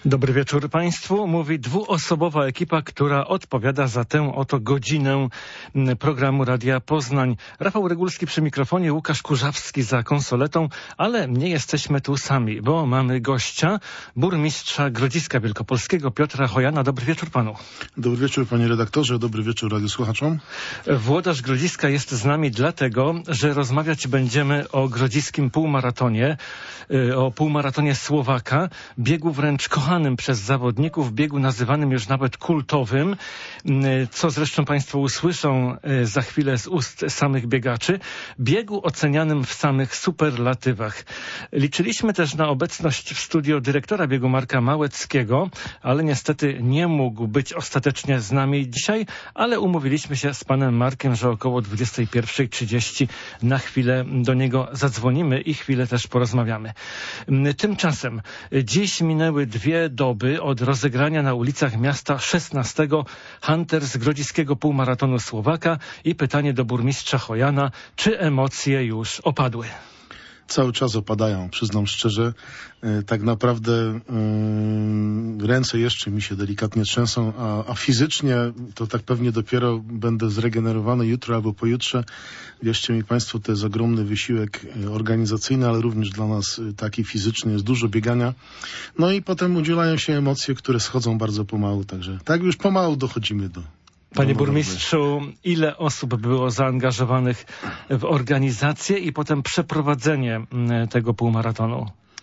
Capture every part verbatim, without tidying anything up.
Dobry wieczór Państwu. Mówi dwuosobowa ekipa, która odpowiada za tę oto godzinę programu Radia Poznań. Rafał Regulski przy mikrofonie, Łukasz Kurzawski za konsoletą, ale nie jesteśmy tu sami, bo mamy gościa, burmistrza Grodziska Wielkopolskiego Piotra Chojana. Dobry wieczór Panu. Dobry wieczór Panie redaktorze, dobry wieczór radiosłuchaczom. Włodarz Grodziska jest z nami dlatego, że rozmawiać będziemy o grodziskim półmaratonie, o półmaratonie Słowaka, biegu wręcz kochanym przez zawodników, biegu nazywanym już nawet kultowym, co zresztą Państwo usłyszą za chwilę z ust samych biegaczy, biegu ocenianym w samych superlatywach. Liczyliśmy też na obecność w studio dyrektora biegu Marka Małeckiego, ale niestety nie mógł być ostatecznie z nami dzisiaj, ale umówiliśmy się z panem Markiem, że około dwudziestej pierwszej trzydzieści na chwilę do niego zadzwonimy i chwilę też porozmawiamy. Tymczasem dziś minęły dwie doby od rozegrania na ulicach miasta szesnastego Hunters Grodziskiego Półmaratonu Słowaka i pytanie do burmistrza Chojana, czy emocje już opadły? Cały czas opadają, przyznam szczerze. E, tak naprawdę e, ręce jeszcze mi się delikatnie trzęsą, a, a fizycznie to tak pewnie dopiero będę zregenerowany jutro albo pojutrze. Wierzcie mi Państwo, to jest ogromny wysiłek organizacyjny, ale również dla nas taki fizyczny, jest dużo biegania. No i potem udzielają się emocje, które schodzą bardzo pomału, także tak już pomału dochodzimy do... Panie burmistrzu, ile osób było zaangażowanych w organizację i potem przeprowadzenie tego półmaratonu?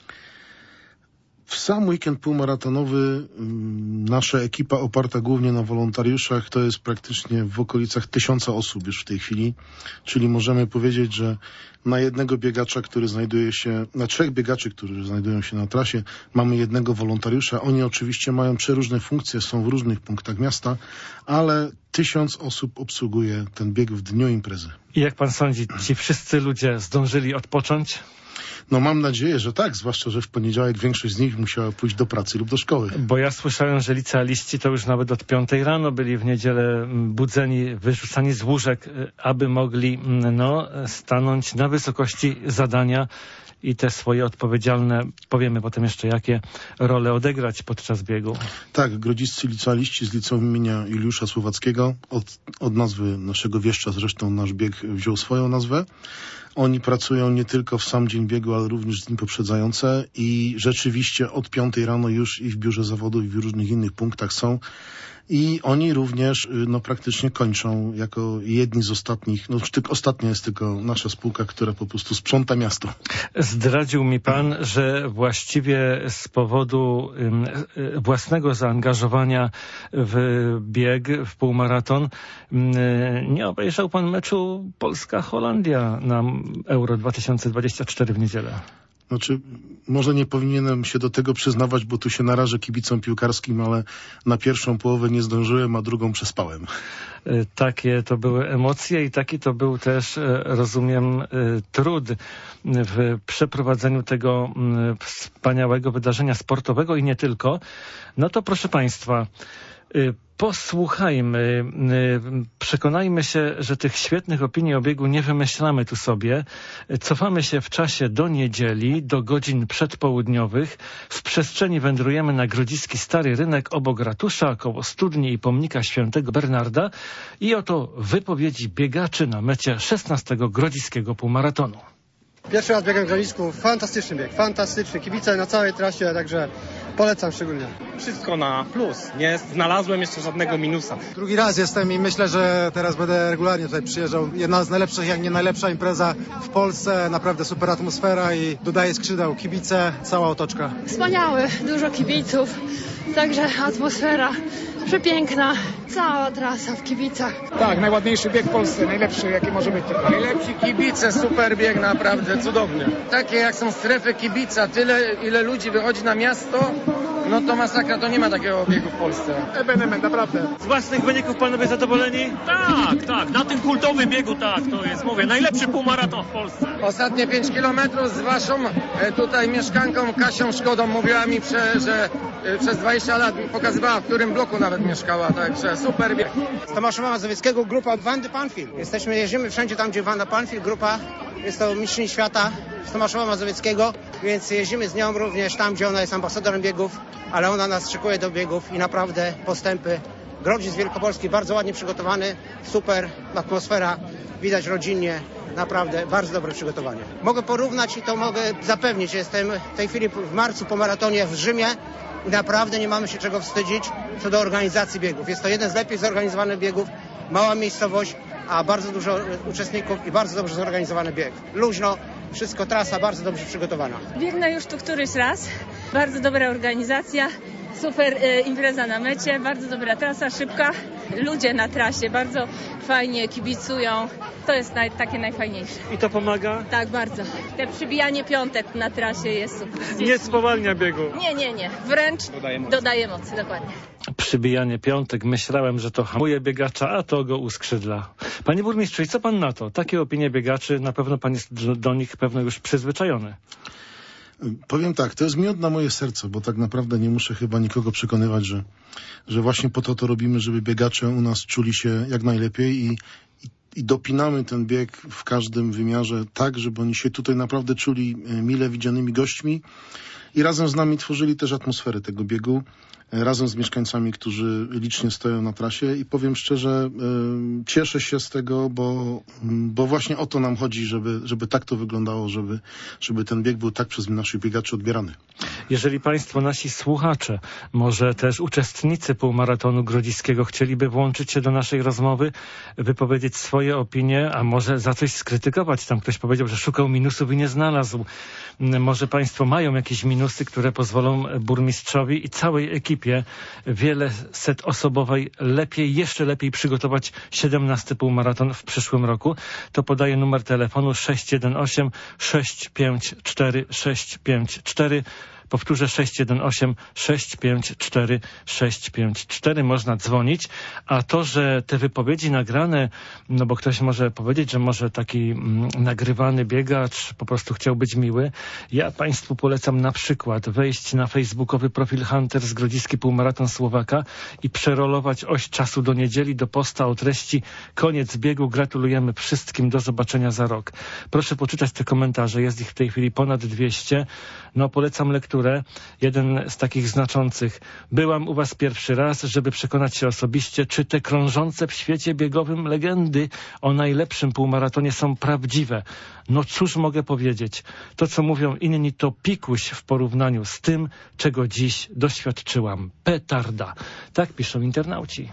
W sam weekend półmaratonowy nasza ekipa oparta głównie na wolontariuszach to jest praktycznie w okolicach tysiąca osób już w tej chwili, czyli możemy powiedzieć, że na jednego biegacza, który znajduje się, na trzech biegaczy, którzy znajdują się na trasie, mamy jednego wolontariusza. Oni oczywiście mają przeróżne funkcje, są w różnych punktach miasta, ale tysiąc osób obsługuje ten bieg w dniu imprezy. I jak pan sądzi, ci wszyscy ludzie zdążyli odpocząć? No mam nadzieję, że tak, zwłaszcza, że w poniedziałek większość z nich musiała pójść do pracy lub do szkoły. Bo ja słyszałem, że licealiści to już nawet od piątej rano byli w niedzielę budzeni, wyrzucani z łóżek, aby mogli no, stanąć na wysokości zadania i te swoje odpowiedzialne, powiemy potem jeszcze jakie, role odegrać podczas biegu. Tak, grodziscy licealiści z liceum imienia Juliusza Słowackiego, od, od nazwy naszego wieszcza zresztą nasz bieg wziął swoją nazwę. Oni pracują nie tylko w sam dzień biegu, ale również dni poprzedzające i rzeczywiście od piątej rano już i w biurze zawodu i w różnych innych punktach są. I oni również no, praktycznie kończą jako jedni z ostatnich, no tylko ostatnia jest tylko nasza spółka, która po prostu sprząta miasto. Zdradził mi pan, że właściwie z powodu y, własnego zaangażowania w bieg, w półmaraton, y, nie obejrzał pan meczu Polska-Holandia na Euro dwa tysiące dwadzieścia cztery w niedzielę. Znaczy, może nie powinienem się do tego przyznawać, bo tu się narażę kibicom piłkarskim, ale na pierwszą połowę nie zdążyłem, a drugą przespałem. Takie to były emocje i taki to był też, rozumiem, trud w przeprowadzeniu tego wspaniałego wydarzenia sportowego i nie tylko. No to proszę Państwa, posłuchajmy, przekonajmy się, że tych świetnych opinii o biegu nie wymyślamy tu sobie. Cofamy się w czasie do niedzieli, do godzin przedpołudniowych. W przestrzeni wędrujemy na grodziski Stary Rynek obok ratusza, koło studni i pomnika świętego Bernarda. I oto wypowiedzi biegaczy na mecie szesnastego Grodziskiego Półmaratonu. Pierwszy raz biegam w Grodzisku, fantastyczny bieg, fantastyczny, kibice na całej trasie, także polecam szczególnie. Wszystko na plus, nie znalazłem jeszcze żadnego minusa. Drugi raz jestem i myślę, że teraz będę regularnie tutaj przyjeżdżał. Jedna z najlepszych, jak nie najlepsza impreza w Polsce, naprawdę super atmosfera i dodaje skrzydeł, kibice, cała otoczka. Wspaniały, dużo kibiców, także atmosfera przepiękna, cała trasa w kibicach. Tak, najładniejszy bieg w Polsce, najlepszy jaki może być. Najlepsi kibice, super bieg, naprawdę cudowny. Takie jak są strefy kibica, tyle ile ludzi wychodzi na miasto, no to masakra, to nie ma takiego biegu w Polsce. Ewenement, naprawdę. Z własnych wyników panowie zadowoleni? Tak, tak, na tym kultowym biegu tak, to jest, mówię, najlepszy półmaraton w Polsce. Ostatnie pięć kilometrów z waszą e, tutaj mieszkanką Kasią Szkodą mówiła mi, prze, że e, przez dwadzieścia lat pokazywała, w którym bloku nawet mieszkała, także super bieg. Z Tomasza Mazowieckiego, grupa Wandy Panfil. Jesteśmy, jeździmy wszędzie tam, gdzie Wanda Panfil, grupa, jest to mistrzyni świata z Tomaszowa Mazowieckiego, więc jeździmy z nią również tam, gdzie ona jest ambasadorem biegów, ale ona nas szykuje do biegów i naprawdę postępy. Grodzisk Wielkopolski bardzo ładnie przygotowany, super atmosfera, widać rodzinnie, naprawdę bardzo dobre przygotowanie. Mogę porównać i to mogę zapewnić, jestem w tej chwili w marcu po maratonie w Rzymie i naprawdę nie mamy się czego wstydzić co do organizacji biegów. Jest to jeden z lepiej zorganizowanych biegów, mała miejscowość, a bardzo dużo uczestników i bardzo dobrze zorganizowany bieg. Luźno, wszystko, trasa bardzo dobrze przygotowana. Biegnę już tu któryś raz, bardzo dobra organizacja. Super e, impreza na mecie, bardzo dobra trasa, szybka. Ludzie na trasie bardzo fajnie kibicują. To jest naj, takie najfajniejsze. I to pomaga? Tak, bardzo. Te przybijanie piątek na trasie jest super. Nie spowalnia biegu. Nie, nie, nie. Wręcz dodaje mocy, dodaje mocy dokładnie. Przybijanie piątek. Myślałem, że to hamuje biegacza, a to go uskrzydla. Panie burmistrzu, i co pan na to? Takie opinie biegaczy, na pewno pan jest do, do nich pewno już przyzwyczajony. Powiem tak, to jest miód na moje serce, bo tak naprawdę nie muszę chyba nikogo przekonywać, że, że właśnie po to to robimy, żeby biegacze u nas czuli się jak najlepiej i, i, i dopinamy ten bieg w każdym wymiarze tak, żeby oni się tutaj naprawdę czuli mile widzianymi gośćmi i razem z nami tworzyli też atmosferę tego biegu, razem z mieszkańcami, którzy licznie stoją na trasie i powiem szczerze, y, cieszę się z tego, bo, bo właśnie o to nam chodzi, żeby, żeby tak to wyglądało, żeby, żeby ten bieg był tak przez naszych biegaczy odbierany. Jeżeli państwo, nasi słuchacze, może też uczestnicy półmaratonu grodziskiego chcieliby włączyć się do naszej rozmowy, wypowiedzieć swoje opinie, a może za coś skrytykować. Tam ktoś powiedział, że szukał minusów i nie znalazł. Może państwo mają jakieś minusy, które pozwolą burmistrzowi i całej ekipie wiele set osobowej lepiej, jeszcze lepiej przygotować siedemnasty półmaraton w przyszłym roku. To podaję numer telefonu sześć jeden osiem sześć pięć cztery sześć pięć cztery. Powtórzę sześć jeden osiem sześć pięć cztery sześć pięć cztery. Można dzwonić, a to, że te wypowiedzi nagrane, no bo ktoś może powiedzieć, że może taki mm, nagrywany biegacz po prostu chciał być miły. Ja państwu polecam na przykład wejść na facebookowy profil Hunters Grodziski Półmaraton Słowaka i przerolować oś czasu do niedzieli do posta o treści koniec biegu, gratulujemy wszystkim, do zobaczenia za rok. Proszę poczytać te komentarze, jest ich w tej chwili ponad dwieście. No polecam lekturę. Jeden z takich znaczących. Byłam u was pierwszy raz, żeby przekonać się osobiście, czy te krążące w świecie biegowym legendy o najlepszym półmaratonie są prawdziwe. No cóż mogę powiedzieć? To, co mówią inni, to pikuś w porównaniu z tym, czego dziś doświadczyłam. Petarda. Tak piszą internauci.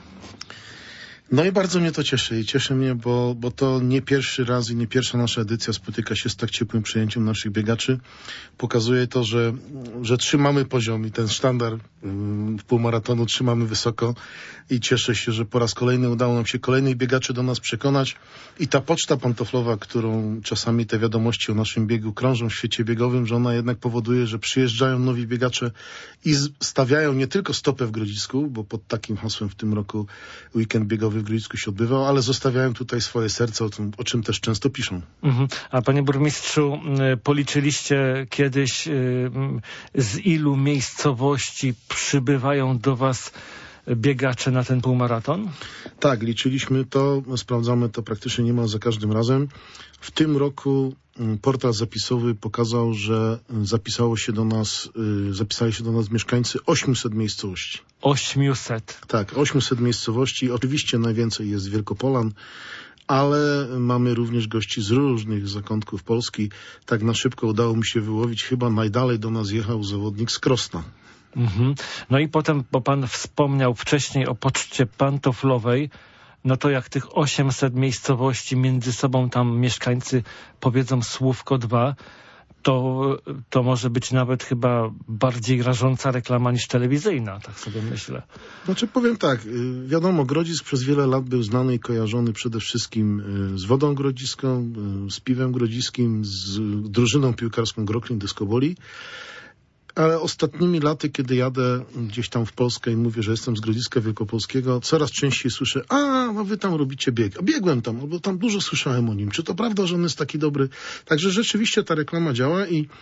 No i bardzo mnie to cieszy i cieszy mnie, bo, bo to nie pierwszy raz i nie pierwsza nasza edycja spotyka się z tak ciepłym przyjęciem naszych biegaczy. Pokazuje to, że, że trzymamy poziom i ten sztandar w półmaratonu trzymamy wysoko i cieszę się, że po raz kolejny udało nam się kolejnych biegaczy do nas przekonać i ta poczta pantoflowa, którą czasami te wiadomości o naszym biegu krążą w świecie biegowym, że ona jednak powoduje, że przyjeżdżają nowi biegacze i stawiają nie tylko stopę w Grodzisku, bo pod takim hasłem w tym roku weekend biegowy w Grodzisku się odbywał, ale zostawiają tutaj swoje serce, o, tym, o czym też często piszą. Mhm. A panie burmistrzu, policzyliście kiedyś, z ilu miejscowości przybywają do was biegacze na ten półmaraton? Tak, liczyliśmy to, sprawdzamy to praktycznie niemal za każdym razem. W tym roku portal zapisowy pokazał, że zapisało się do nas, zapisali się do nas mieszkańcy osiemset miejscowości. osiemset? Tak, osiemset miejscowości. Oczywiście najwięcej jest Wielkopolan, ale mamy również gości z różnych zakątków Polski. Tak na szybko udało mi się wyłowić, chyba najdalej do nas jechał zawodnik z Krosna. Mhm. No i potem, bo pan wspomniał wcześniej o poczcie pantoflowej, no to jak tych osiemset miejscowości między sobą tam mieszkańcy powiedzą słówko dwa, to, to może być nawet chyba bardziej rażąca reklama niż telewizyjna, tak sobie myślę. Znaczy powiem tak, wiadomo, Grodzisk przez wiele lat był znany i kojarzony przede wszystkim z wodą grodziską, z piwem grodziskim, z drużyną piłkarską Groklin Dyskoboli. Ale ostatnimi laty, kiedy jadę gdzieś tam w Polskę i mówię, że jestem z Grodziska Wielkopolskiego, coraz częściej słyszę, a no wy tam robicie bieg. A biegłem tam, bo tam dużo słyszałem o nim. Czy to prawda, że on jest taki dobry? Także rzeczywiście ta reklama działa i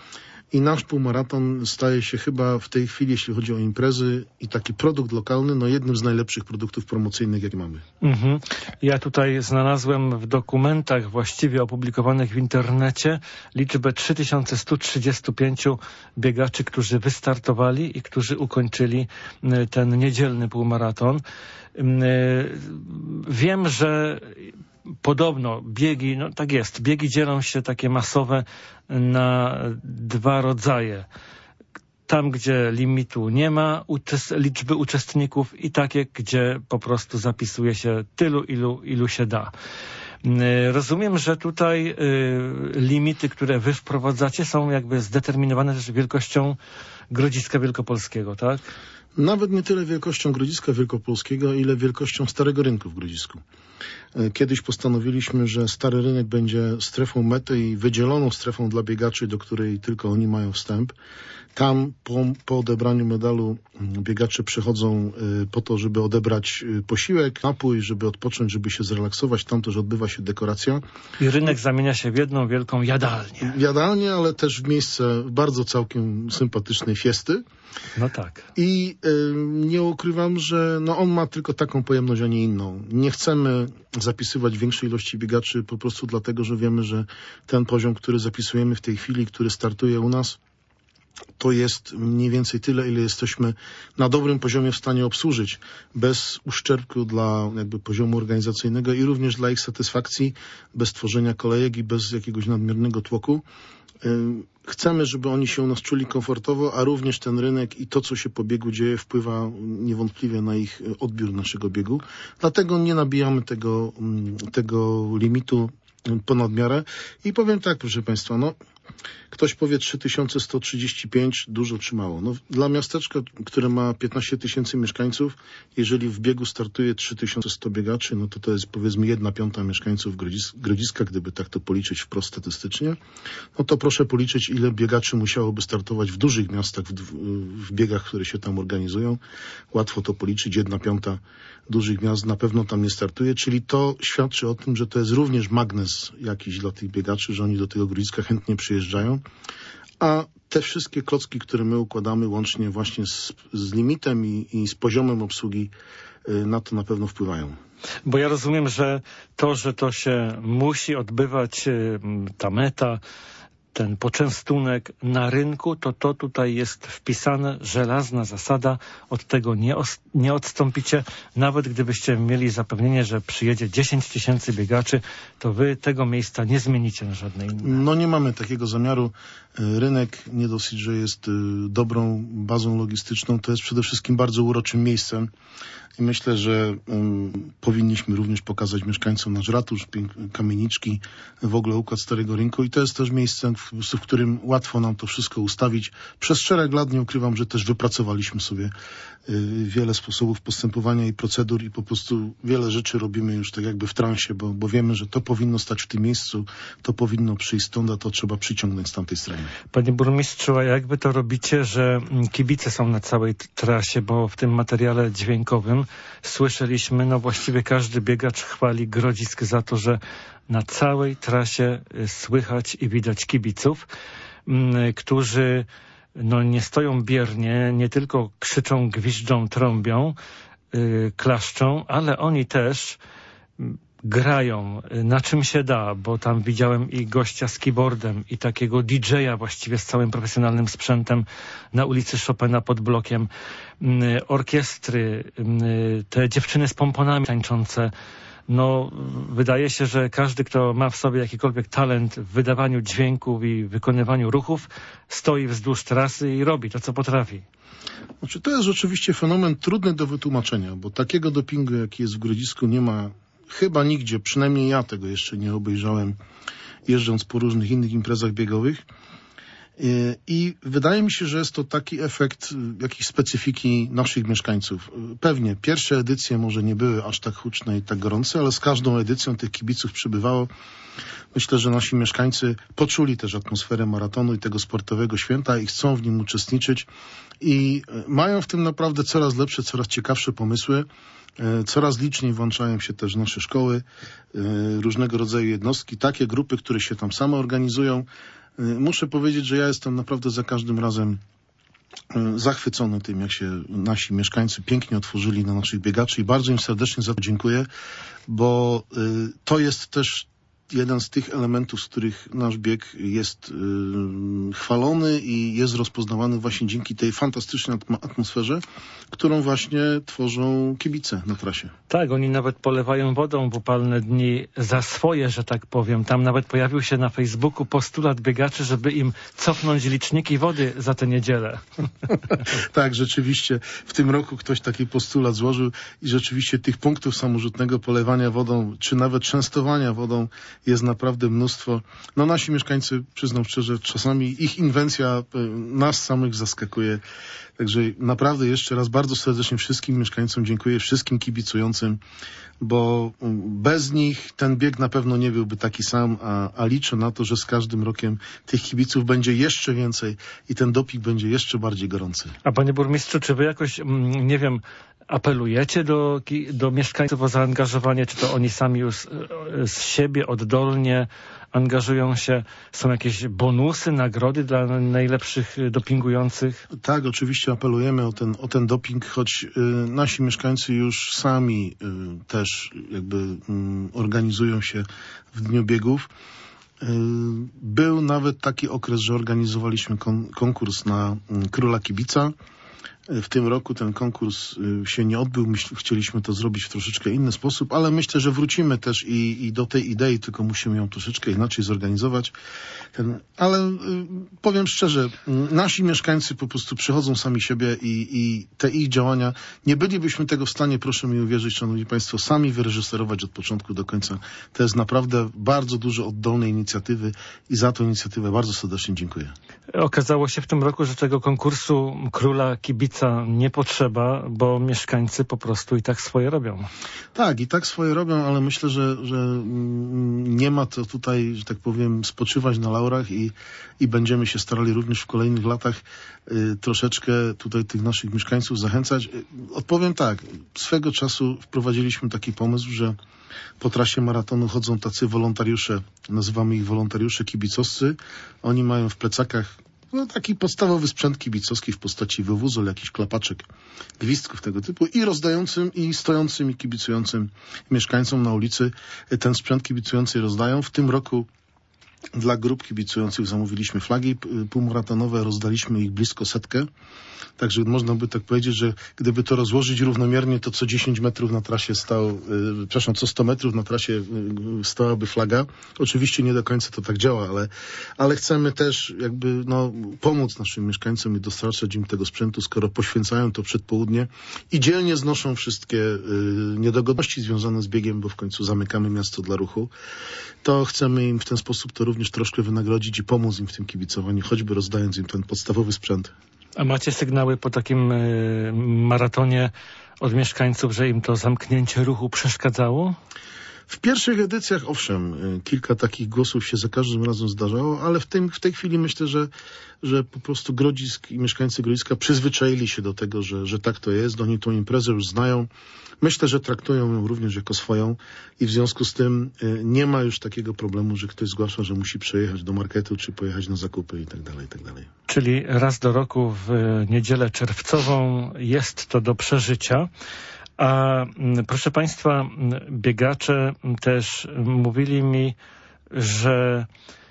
i nasz półmaraton staje się chyba w tej chwili, jeśli chodzi o imprezy i taki produkt lokalny, no jednym z najlepszych produktów promocyjnych, jakie mamy. Mhm. Ja tutaj znalazłem w dokumentach właściwie opublikowanych w internecie liczbę trzy tysiące sto trzydzieści pięć biegaczy, którzy wystartowali i którzy ukończyli ten niedzielny półmaraton. Wiem, że podobno biegi, no tak jest, biegi dzielą się takie masowe na dwa rodzaje. Tam, gdzie limitu nie ma uczes- liczby uczestników i takie, gdzie po prostu zapisuje się tylu, ilu, ilu się da. Rozumiem, że tutaj y, limity, które wy wprowadzacie, są jakby zdeterminowane też wielkością Grodziska Wielkopolskiego, tak? Nawet nie tyle wielkością Grodziska Wielkopolskiego, ile wielkością Starego Rynku w Grodzisku. Kiedyś postanowiliśmy, że Stary Rynek będzie strefą mety i wydzieloną strefą dla biegaczy, do której tylko oni mają wstęp. Tam po, po odebraniu medalu biegacze przychodzą po to, żeby odebrać posiłek, napój, żeby odpocząć, żeby się zrelaksować. Tam też odbywa się dekoracja. I rynek zamienia się w jedną wielką jadalnię. Jadalnię, ale też w miejsce bardzo całkiem sympatycznej fiesty. No tak. I y, nie ukrywam, że no on ma tylko taką pojemność, a nie inną. Nie chcemy zapisywać większej ilości biegaczy po prostu dlatego, że wiemy, że ten poziom, który zapisujemy w tej chwili, który startuje u nas, to jest mniej więcej tyle, ile jesteśmy na dobrym poziomie w stanie obsłużyć, bez uszczerbku dla jakby poziomu organizacyjnego i również dla ich satysfakcji, bez tworzenia kolejek i bez jakiegoś nadmiernego tłoku. Chcemy, żeby oni się u nas czuli komfortowo, a również ten rynek i to, co się po biegu dzieje, wpływa niewątpliwie na ich odbiór naszego biegu. Dlatego nie nabijamy tego, tego limitu ponad miarę. I powiem tak, proszę Państwa, no ktoś powie trzy tysiące sto trzydzieści pięć, dużo czy mało. No, dla miasteczka, które ma piętnaście tysięcy mieszkańców, jeżeli w biegu startuje trzy tysiące sto biegaczy, no to to jest powiedzmy jedna piąta mieszkańców Grodzis- Grodziska, gdyby tak to policzyć wprost statystycznie. No to proszę policzyć, ile biegaczy musiałoby startować w dużych miastach, w, w biegach, które się tam organizują. Łatwo to policzyć, jedna piąta dużych miast na pewno tam nie startuje, czyli to świadczy o tym, że to jest również magnes jakiś dla tych biegaczy, że oni do tego Grodziska chętnie przyjeżdżają. A te wszystkie klocki, które my układamy łącznie właśnie z, z limitem i, i z poziomem obsługi, y, na to na pewno wpływają. Bo ja rozumiem, że to, że to się musi odbywać, y, ta meta, ten poczęstunek na rynku, to to tutaj jest wpisane, żelazna zasada, od tego nie, os- nie odstąpicie. Nawet gdybyście mieli zapewnienie, że przyjedzie dziesięć tysięcy biegaczy, to wy tego miejsca nie zmienicie na żadne inne. No nie mamy takiego zamiaru. Rynek nie dosyć, że jest dobrą bazą logistyczną, to jest przede wszystkim bardzo uroczym miejscem. I myślę, że um, powinniśmy również pokazać mieszkańcom nasz ratusz, kamieniczki, w ogóle układ Starego Rynku i to jest też miejsce, w, w którym łatwo nam to wszystko ustawić. Przez szereg lat nie ukrywam, że też wypracowaliśmy sobie y, wiele sposobów postępowania i procedur i po prostu wiele rzeczy robimy już tak jakby w transie, bo, bo wiemy, że to powinno stać w tym miejscu, to powinno przyjść stąd, a to trzeba przyciągnąć z tamtej strony. Panie burmistrzu, a jak wy to robicie, że kibice są na całej trasie, bo w tym materiale dźwiękowym słyszeliśmy, no właściwie każdy biegacz chwali Grodzisk za to, że na całej trasie słychać i widać kibiców, którzy no nie stoją biernie, nie tylko krzyczą, gwiżdżą, trąbią, yy, klaszczą, ale oni też grają na czym się da, bo tam widziałem i gościa z keyboardem i takiego didżeja właściwie z całym profesjonalnym sprzętem na ulicy Chopina pod blokiem, orkiestry, te dziewczyny z pomponami tańczące. No, wydaje się, że każdy, kto ma w sobie jakikolwiek talent w wydawaniu dźwięków i wykonywaniu ruchów, stoi wzdłuż trasy i robi to, co potrafi. Znaczy, to jest rzeczywiście fenomen trudny do wytłumaczenia, bo takiego dopingu, jaki jest w Grodzisku, nie ma chyba nigdzie, przynajmniej ja tego jeszcze nie obejrzałem, jeżdżąc po różnych innych imprezach biegowych. I wydaje mi się, że jest to taki efekt jakiejś specyfiki naszych mieszkańców. Pewnie pierwsze edycje może nie były aż tak huczne i tak gorące, ale z każdą edycją tych kibiców przybywało. Myślę, że nasi mieszkańcy poczuli też atmosferę maratonu i tego sportowego święta i chcą w nim uczestniczyć i mają w tym naprawdę coraz lepsze, coraz ciekawsze pomysły. Coraz liczniej włączają się też nasze szkoły, różnego rodzaju jednostki, takie grupy, które się tam same organizują. Muszę powiedzieć, że ja jestem naprawdę za każdym razem zachwycony tym, jak się nasi mieszkańcy pięknie otworzyli na naszych biegaczy i bardzo im serdecznie za to dziękuję, bo to jest też jeden z tych elementów, z których nasz bieg jest yy, chwalony i jest rozpoznawany właśnie dzięki tej fantastycznej atmosferze, którą właśnie tworzą kibice na trasie. Tak, oni nawet polewają wodą w upalne dni za swoje, że tak powiem. Tam nawet pojawił się na Facebooku postulat biegaczy, żeby im cofnąć liczniki wody za tę niedzielę. Tak, rzeczywiście. W tym roku ktoś taki postulat złożył i rzeczywiście tych punktów samorzutnego polewania wodą, czy nawet częstowania wodą jest naprawdę mnóstwo. No nasi mieszkańcy, przyznam szczerze, czasami ich inwencja nas samych zaskakuje. Także naprawdę jeszcze raz bardzo serdecznie wszystkim mieszkańcom dziękuję, wszystkim kibicującym, bo bez nich ten bieg na pewno nie byłby taki sam, a, a liczę na to, że z każdym rokiem tych kibiców będzie jeszcze więcej i ten doping będzie jeszcze bardziej gorący. A panie burmistrzu, czy wy jakoś, nie wiem, apelujecie do, do mieszkańców o zaangażowanie, czy to oni sami już z siebie oddolnie angażują się? Są jakieś bonusy, nagrody dla najlepszych dopingujących? Tak, oczywiście apelujemy o ten, o ten doping, choć y, nasi mieszkańcy już sami y, też jakby y, organizują się w dniu biegów. Y, był nawet taki okres, że organizowaliśmy kon, konkurs na y, Króla Kibica. W tym roku ten konkurs się nie odbył. Myśl, chcieliśmy to zrobić w troszeczkę inny sposób, ale myślę, że wrócimy też i, i do tej idei, tylko musimy ją troszeczkę inaczej zorganizować. Ten, ale y, powiem szczerze, nasi mieszkańcy po prostu przychodzą sami siebie i, i te ich działania, nie bylibyśmy tego w stanie, proszę mi uwierzyć, szanowni państwo, sami wyreżyserować od początku do końca. To jest naprawdę bardzo dużo oddolnej inicjatywy i za tę inicjatywę bardzo serdecznie dziękuję. Okazało się w tym roku, że tego konkursu Króla Kibica nie potrzeba, bo mieszkańcy po prostu i tak swoje robią. Tak, i tak swoje robią, ale myślę, że, że nie ma to tutaj, że tak powiem, spoczywać na laurach i, i będziemy się starali również w kolejnych latach y, troszeczkę tutaj tych naszych mieszkańców zachęcać. Odpowiem tak, swego czasu wprowadziliśmy taki pomysł, że po trasie maratonu chodzą tacy wolontariusze, nazywamy ich wolontariusze kibicowscy. Oni mają w plecakach no, taki podstawowy sprzęt kibicowski w postaci wywózol, jakiś klapaczek, gwizdków tego typu i rozdającym, i stojącym, i kibicującym mieszkańcom na ulicy ten sprzęt kibicujący rozdają. W tym roku dla grup kibicujących zamówiliśmy flagi półmaratonowe, rozdaliśmy ich blisko setkę. Także można by tak powiedzieć, że gdyby to rozłożyć równomiernie, to co dziesięć metrów na trasie stał, yy, przepraszam, co sto metrów na trasie yy, stałaby flaga. Oczywiście nie do końca to tak działa, ale, ale chcemy też jakby no, pomóc naszym mieszkańcom i dostarczać im tego sprzętu, skoro poświęcają to przedpołudnie i dzielnie znoszą wszystkie yy, niedogodności związane z biegiem, bo w końcu zamykamy miasto dla ruchu, to chcemy im w ten sposób to również troszkę wynagrodzić i pomóc im w tym kibicowaniu, choćby rozdając im ten podstawowy sprzęt. A macie sygnały po takim y, maratonie od mieszkańców, że im to zamknięcie ruchu przeszkadzało? W pierwszych edycjach, owszem, kilka takich głosów się za każdym razem zdarzało, ale w, tym, w tej chwili myślę, że, że po prostu Grodzisk i mieszkańcy Grodziska przyzwyczaili się do tego, że, że tak to jest. Oni tą imprezę już znają. Myślę, że traktują ją również jako swoją i w związku z tym nie ma już takiego problemu, że ktoś zgłasza, że musi przejechać do marketu, czy pojechać na zakupy i tak dalej, i tak dalej. Czyli raz do roku w niedzielę czerwcową jest to do przeżycia. A proszę państwa, biegacze też mówili mi, że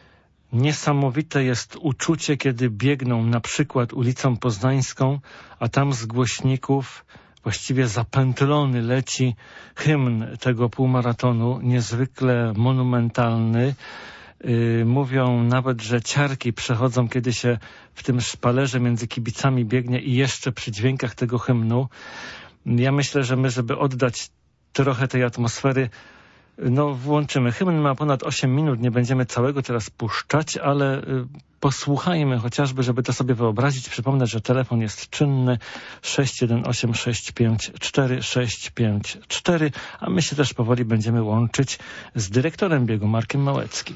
niesamowite jest uczucie, kiedy biegną na przykład ulicą Poznańską, a tam z głośników właściwie zapętlony leci hymn tego półmaratonu, niezwykle monumentalny. Yy, mówią nawet, że ciarki przechodzą, kiedy się w tym szpalerze między kibicami biegnie i jeszcze przy dźwiękach tego hymnu. Ja myślę, że my, żeby oddać trochę tej atmosfery, no włączymy. Hymn ma ponad osiem minut, nie będziemy całego teraz puszczać, ale y, posłuchajmy chociażby, żeby to sobie wyobrazić. Przypomnę, że telefon jest czynny sześć jeden osiem sześć pięć cztery sześć pięć cztery, a my się też powoli będziemy łączyć z dyrektorem biegu Markiem Małeckim.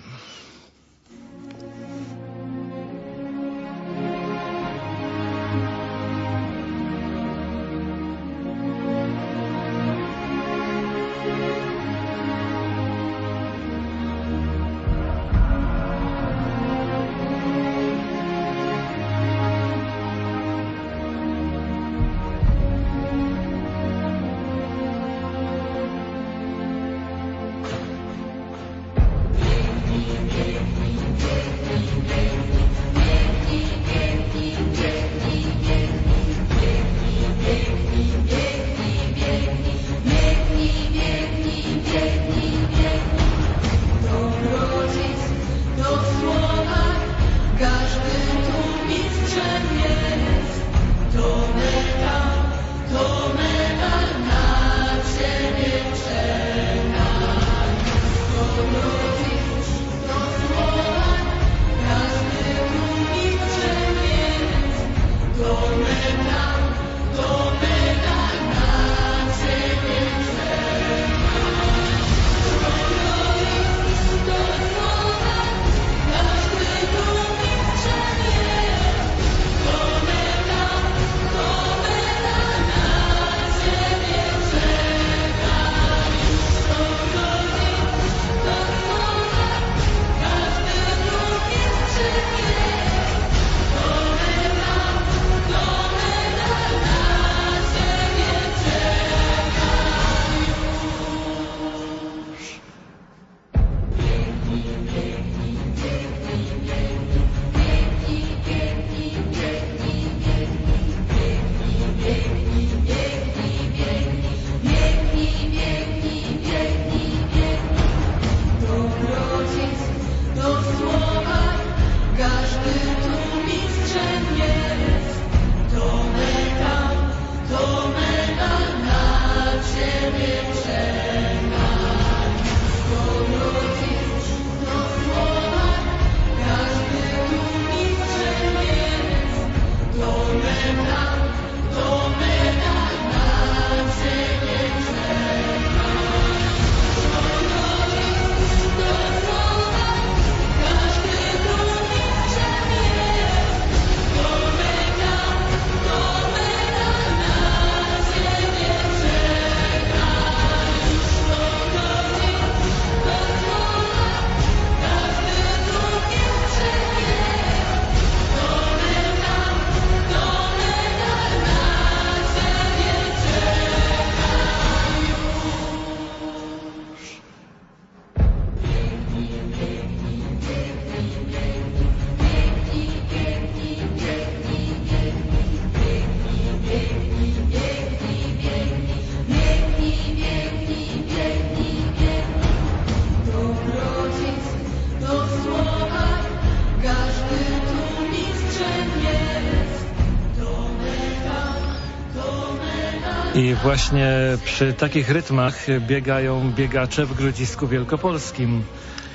I właśnie przy takich rytmach biegają biegacze w Grodzisku Wielkopolskim.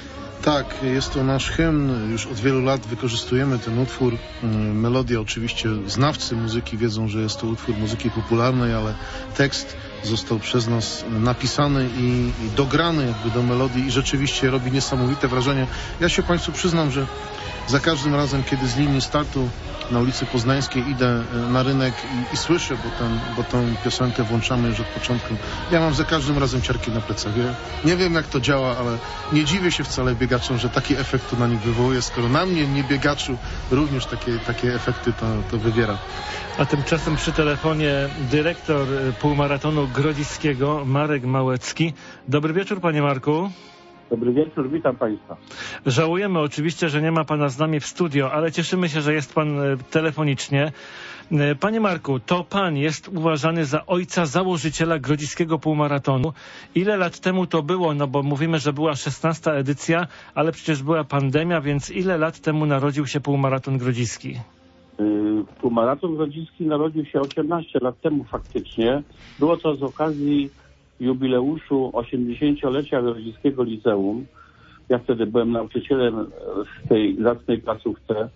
Tak, jest to nasz hymn. Już od wielu lat wykorzystujemy ten utwór. Melodię oczywiście znawcy muzyki wiedzą, że jest to utwór muzyki popularnej, ale tekst został przez nas napisany i, i dograny jakby do melodii i rzeczywiście robi niesamowite wrażenie. Ja się Państwu przyznam, że za każdym razem, kiedy z linii startu na ulicy Poznańskiej idę na rynek i, i słyszę, bo, ten, bo tą piosenkę włączamy już od początku, ja mam za każdym razem ciarki na plecach. Ja nie wiem, jak to działa, ale nie dziwię się wcale biegaczom, że taki efekt to na nich wywołuje, skoro na mnie, nie biegaczu, również takie, takie efekty to, to wywiera. A tymczasem przy telefonie dyrektor półmaratonu grodziskiego Marek Małecki. Dobry wieczór, panie Marku. Dobry wieczór, witam Państwa. Żałujemy oczywiście, że nie ma Pana z nami w studio, ale cieszymy się, że jest Pan telefonicznie. Panie Marku, to Pan jest uważany za ojca założyciela grodziskiego półmaratonu. Ile lat temu to było? No bo mówimy, że była szesnasta edycja, ale przecież była pandemia, więc ile lat temu narodził się półmaraton grodziski? Yy, półmaraton grodziski narodził się osiemnaście lat temu faktycznie. Było to z okazji jubileuszu osiemdziesięciolecia Grodziskiego Liceum. Ja wtedy byłem nauczycielem w tej zacnej placówce.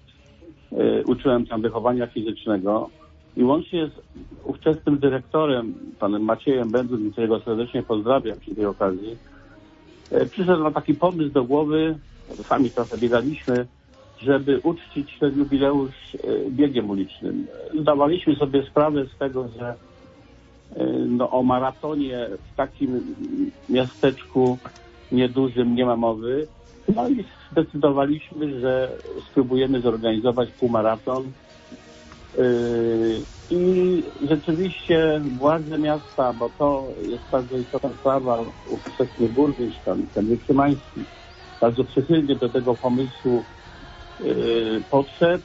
Yy, uczyłem tam wychowania fizycznego i łącznie z ówczesnym dyrektorem, panem Maciejem Będzem, którego serdecznie pozdrawiam przy tej okazji, yy, przyszedł na taki pomysł do głowy, sami trochę biegaliśmy, żeby uczcić ten jubileusz yy, biegiem ulicznym. Zdawaliśmy sobie sprawę z tego, że no, o maratonie w takim miasteczku niedużym nie ma mowy. No i zdecydowaliśmy, że spróbujemy zorganizować półmaraton. Yy, I rzeczywiście władze miasta, bo to jest bardzo istotna sprawa, ówczesny burmistrz, pan Henryk Szymański, bardzo przychylnie do tego pomysłu yy, podszedł.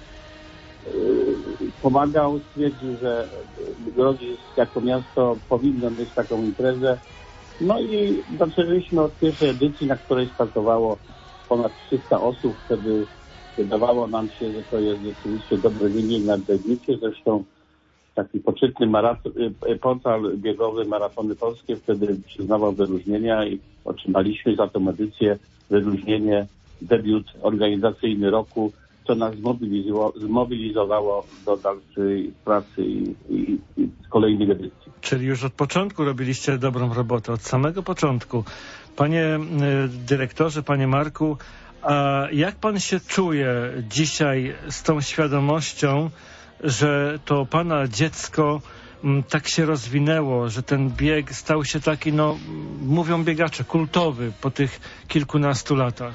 Pomagał, stwierdził, że Grodzisk jako miasto powinno mieć taką imprezę. No i zaczęliśmy od pierwszej edycji, na której startowało ponad trzysta osób. Wtedy wydawało nam się, że to jest rzeczywiście dobre linie na biegnicie. Zresztą taki poczytny maraton, portal biegowy Maratony Polskie, wtedy przyznawał wyróżnienia i otrzymaliśmy za tę edycję wyróżnienie, debiut organizacyjny roku, co nas zmobilizowało, zmobilizowało do dalszej pracy i, i, i kolejnych edycji. Czyli już od początku robiliście dobrą robotę, od samego początku. Panie dyrektorze, panie Marku, a jak pan się czuje dzisiaj z tą świadomością, że to pana dziecko tak się rozwinęło, że ten bieg stał się taki, no mówią biegacze, kultowy po tych kilkunastu latach?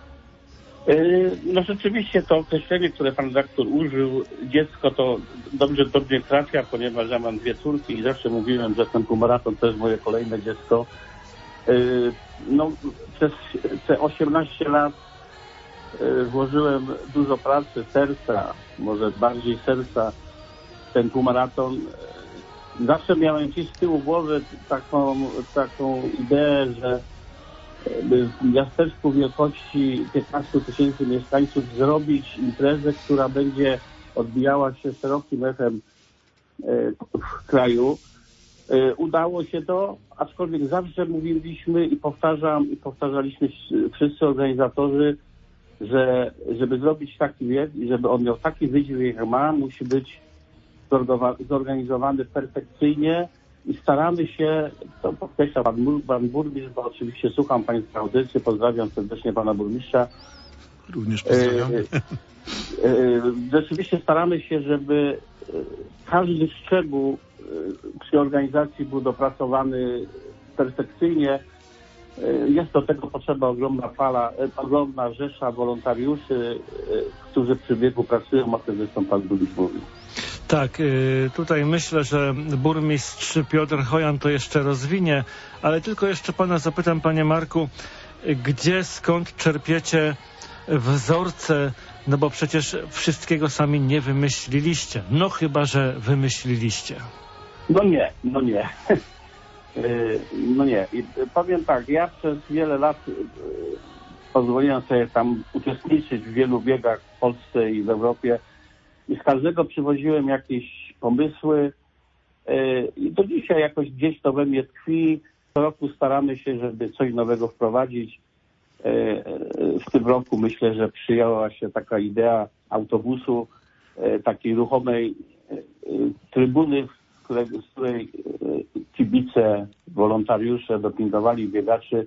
No rzeczywiście to określenie, które pan doktor użył, dziecko, to dobrze do mnie trafia, ponieważ ja mam dwie córki i zawsze mówiłem, że ten półmaraton to jest moje kolejne dziecko. No przez te osiemnaście lat włożyłem dużo pracy, serca, może bardziej serca w ten półmaraton. Zawsze miałem gdzieś z tyłu głowy taką, taką ideę, że w miasteczku wielkości piętnastu tysięcy mieszkańców zrobić imprezę, która będzie odbijała się szerokim echem w kraju. Udało się to, aczkolwiek zawsze mówiliśmy i powtarzam, i powtarzaliśmy wszyscy organizatorzy, że żeby zrobić taki bieg i żeby on miał taki wydźwięk jak ma, musi być zorganizowany perfekcyjnie i staramy się, to podkreśla pan, pan burmistrz, bo oczywiście słucham państwa audycji, pozdrawiam serdecznie pana burmistrza. Również pozdrawiam. Rzeczywiście staramy się, żeby każdy szczegół przy organizacji był dopracowany perfekcyjnie. Jest do tego potrzeba ogromna fala, ogromna rzesza wolontariuszy, którzy przy biegu pracują, o tym zresztą pan burmistrz mówił. Tak, tutaj myślę, że burmistrz Piotr Hojan to jeszcze rozwinie, ale tylko jeszcze pana zapytam, panie Marku, gdzie, skąd czerpiecie wzorce, no bo przecież wszystkiego sami nie wymyśliliście, no chyba że wymyśliliście. No nie, no nie. No nie. I powiem tak, ja przez wiele lat pozwoliłem sobie tam uczestniczyć w wielu biegach w Polsce i w Europie i z każdego przywoziłem jakieś pomysły i do dzisiaj jakoś gdzieś to we mnie tkwi. Co roku staramy się, żeby coś nowego wprowadzić. W tym roku myślę, że przyjęła się taka idea autobusu, takiej ruchomej trybuny, z której kibice, wolontariusze dopingowali biegaczy.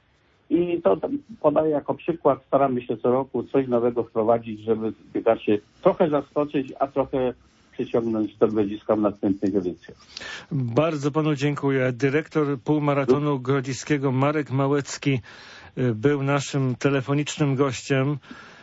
I to podaję jako przykład. Staramy się co roku coś nowego wprowadzić, żeby biegaczy trochę zaskoczyć, a trochę przyciągnąć do grodziska w następnych edycjach. Bardzo panu dziękuję. Dyrektor półmaratonu grodziskiego Marek Małecki był naszym telefonicznym gościem.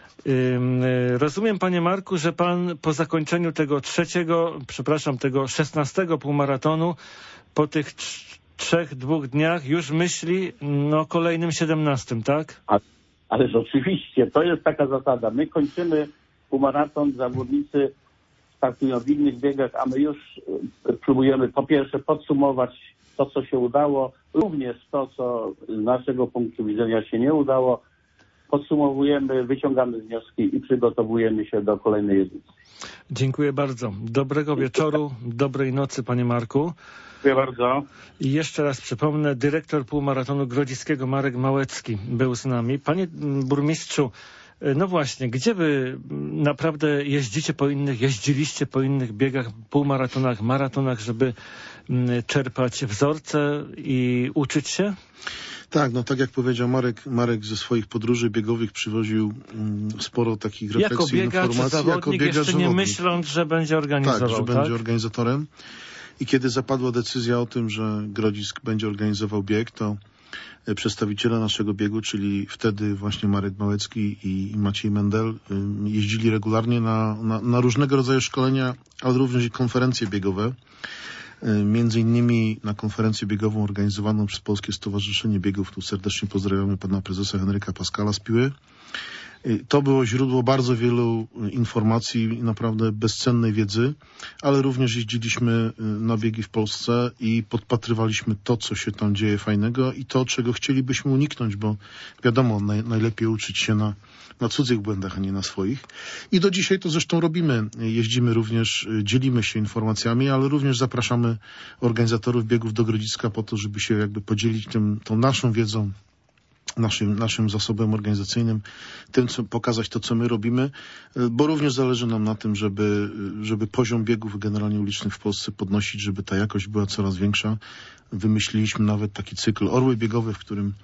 Rozumiem, panie Marku, że pan po zakończeniu tego trzeciego, przepraszam, tego szesnastego półmaratonu, po tych trzech, dwóch dniach już myśli no, o kolejnym siedemnastym, tak? A, ależ oczywiście, to jest taka zasada. My kończymy półmaraton, zawodnicy startują w innych biegach, a my już próbujemy po pierwsze podsumować to, co się udało, również to, co z naszego punktu widzenia się nie udało. Podsumowujemy, wyciągamy wnioski i przygotowujemy się do kolejnej edycji. Dziękuję bardzo. Dobrego wieczoru, dobrej nocy, panie Marku. Dziękuję bardzo. I jeszcze raz przypomnę, dyrektor półmaratonu grodziskiego Marek Małecki był z nami. Panie burmistrzu, no właśnie, gdzie wy naprawdę jeździcie po innych, jeździliście po innych biegach, półmaratonach, maratonach, żeby czerpać wzorce i uczyć się? Tak, no tak jak powiedział Marek, Marek ze swoich podróży biegowych przywoził um, sporo takich refleksji, jako biegacz, informacji. Zawodnik, jako biegacz, jeszcze nie zawodnik. myśląc, że będzie organizował, tak? że tak? będzie organizatorem. I kiedy zapadła decyzja o tym, że Grodzisk będzie organizował bieg, to przedstawiciele naszego biegu, czyli wtedy właśnie Marek Małecki i Maciej Mendel, jeździli regularnie na, na, na różnego rodzaju szkolenia, ale również i konferencje biegowe. Między innymi na konferencję biegową organizowaną przez Polskie Stowarzyszenie Biegów. Tu serdecznie pozdrawiamy pana prezesa Henryka Paskala z Piły. To było źródło bardzo wielu informacji, naprawdę bezcennej wiedzy, ale również jeździliśmy na biegi w Polsce i podpatrywaliśmy to, co się tam dzieje fajnego i to, czego chcielibyśmy uniknąć, bo wiadomo, naj, najlepiej uczyć się na, na cudzych błędach, a nie na swoich. I do dzisiaj to zresztą robimy. Jeździmy również, dzielimy się informacjami, ale również zapraszamy organizatorów biegów do Grodziska po to, żeby się jakby podzielić tym, tą naszą wiedzą, naszym, naszym zasobem organizacyjnym, tym, co, pokazać to, co my robimy, bo również zależy nam na tym, żeby, żeby poziom biegów generalnie ulicznych w Polsce podnosić, żeby ta jakość była coraz większa. Wymyśliliśmy nawet taki cykl Orły Biegowe, w którym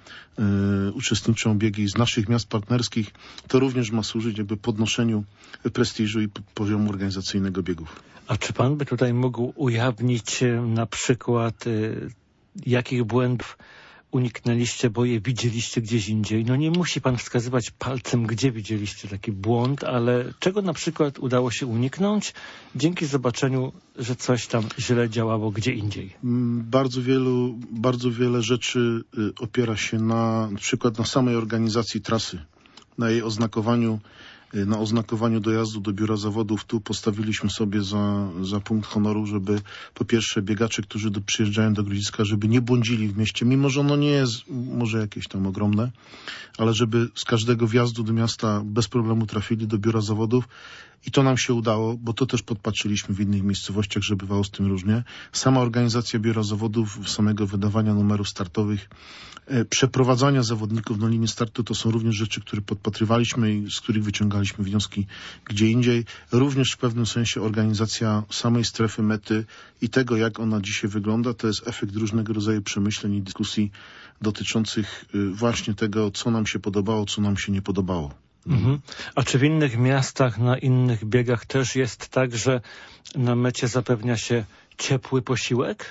y, uczestniczą biegi z naszych miast partnerskich. To również ma służyć jakby podnoszeniu prestiżu i poziomu organizacyjnego biegów. A czy pan by tutaj mógł ujawnić na przykład, y, jakich błędów uniknęliście, bo je widzieliście gdzieś indziej? No nie musi pan wskazywać palcem, gdzie widzieliście taki błąd, ale czego na przykład udało się uniknąć dzięki zobaczeniu, że coś tam źle działało gdzie indziej? Bardzo wielu, bardzo wiele rzeczy opiera się na, na przykład na samej organizacji trasy, na jej oznakowaniu, na oznakowaniu dojazdu do biura zawodów. Tu postawiliśmy sobie za, za punkt honoru, żeby po pierwsze biegacze, którzy do, przyjeżdżają do Grodziska, żeby nie błądzili w mieście, mimo że ono nie jest może jakieś tam ogromne, ale żeby z każdego wjazdu do miasta bez problemu trafili do biura zawodów. I to nam się udało, bo to też podpatrzyliśmy w innych miejscowościach, że bywało z tym różnie. Sama organizacja biura zawodów, samego wydawania numerów startowych, e, przeprowadzania zawodników na linię startu, to są również rzeczy, które podpatrywaliśmy i z których wyciągaliśmy wnioski gdzie indziej. Również w pewnym sensie organizacja samej strefy mety i tego, jak ona dzisiaj wygląda, to jest efekt różnego rodzaju przemyśleń i dyskusji dotyczących y, właśnie tego, co nam się podobało, co nam się nie podobało. Mhm. A czy w innych miastach, na innych biegach też jest tak, że na mecie zapewnia się ciepły posiłek?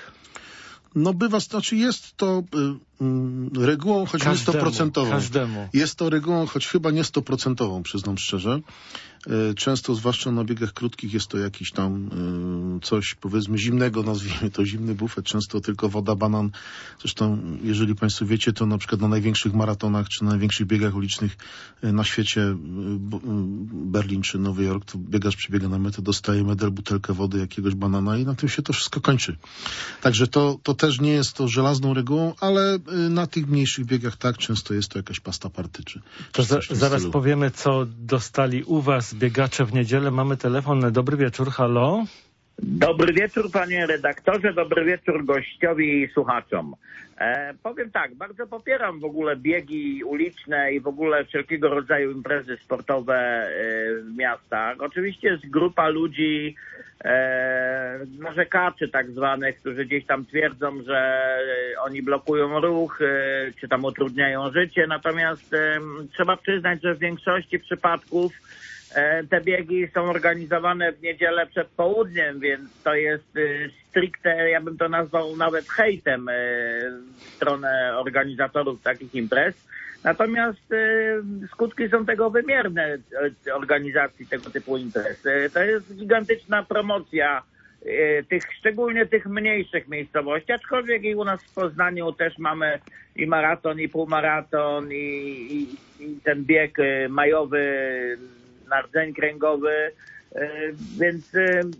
No bywa, znaczy jest to y, y, regułą, choć każdemu, nie stoprocentową. Każdemu. Jest to regułą, choć chyba nie stoprocentową, przyznam szczerze. Y, często, zwłaszcza na biegach krótkich, jest to jakiś tam y, coś, powiedzmy, zimnego, nazwijmy to zimny bufet, często tylko woda, banan. Zresztą, jeżeli Państwo wiecie, to na przykład na największych maratonach, czy na największych biegach ulicznych y, na świecie, y, y, Berlin czy Nowy Jork, to biegacz przybiega na metę, dostaje medal, butelkę wody, jakiegoś banana i na tym się to wszystko kończy. Także to, to też nie jest to żelazną regułą, ale na tych mniejszych biegach tak często jest to jakaś pasta party. Czy, to czy za, zaraz stylu. powiemy, co dostali u was biegacze w niedzielę. Mamy telefon. Dobry wieczór, halo. Dobry wieczór, panie redaktorze, dobry wieczór gościowi i słuchaczom. E, powiem tak, bardzo popieram w ogóle biegi uliczne i w ogóle wszelkiego rodzaju imprezy sportowe e, w miastach. Oczywiście jest grupa ludzi, e, narzekaczy tak zwanych, którzy gdzieś tam twierdzą, że oni blokują ruch, e, czy tam utrudniają życie, natomiast e, trzeba przyznać, że w większości przypadków te biegi są organizowane w niedzielę przed południem, więc to jest stricte, ja bym to nazwał nawet hejtem w stronę organizatorów takich imprez. Natomiast skutki są tego wymierne organizacji tego typu imprez. To jest gigantyczna promocja tych, szczególnie tych mniejszych miejscowości, aczkolwiek i u nas w Poznaniu też mamy i maraton, i półmaraton, i, i, i ten bieg majowy na rdzeń kręgowy, więc